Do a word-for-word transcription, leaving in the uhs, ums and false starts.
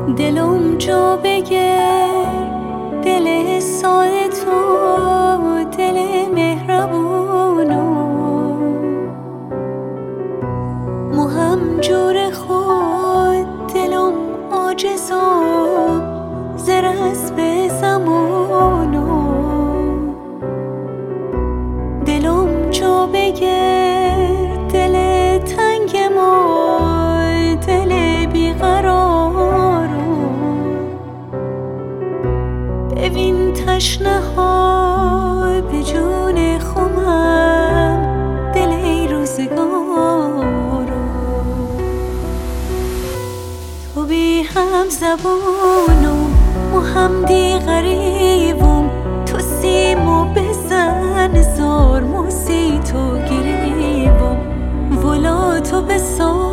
دلم جا بگر، دل ساده تو، دل مهربونو مو هم جور خود، دلم عاجز و زرس به زمانو دلم جا بگر، دل تنگ ما، دل بیقرارو ببین تشنه ها به جون خمم، دل ای روزگارو تو بی هم زبانم مو هم دی غریبم، تو سیمو بزن زار موسی تو گریبم ولا تو بسار